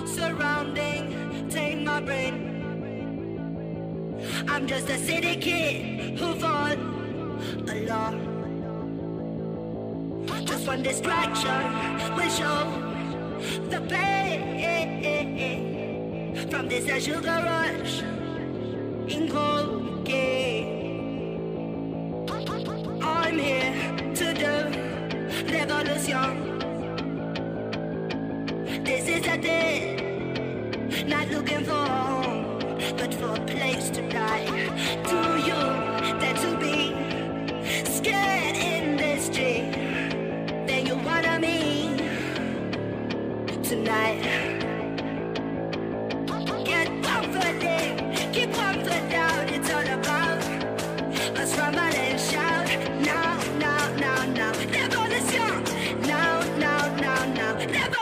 surrounding, take my brain. I'm just a city kid who fought alone. Just one distraction will show the pain from this a sugar rush in cocaine. I'm here to do revolution. This is a day, not looking for a home, but for a place to die. Do you dare to be scared in this dream? Then you wanna me tonight. Get comforted, keep comfort down. It's all about us rumble and shout. Now, now, now, now, revolution. Now, now, now, now, revolution.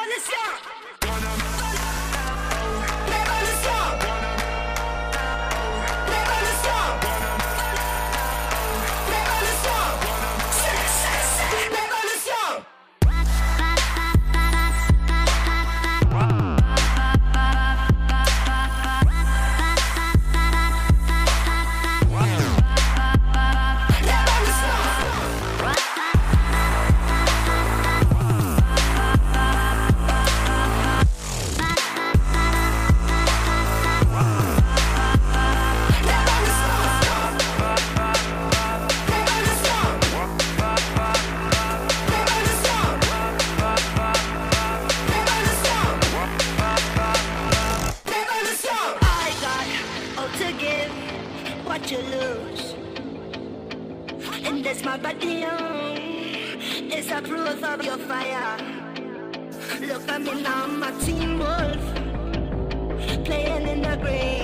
What you lose, and that's my body on. It's a proof of your fire. Look at me now, my team wolf, playing in the green.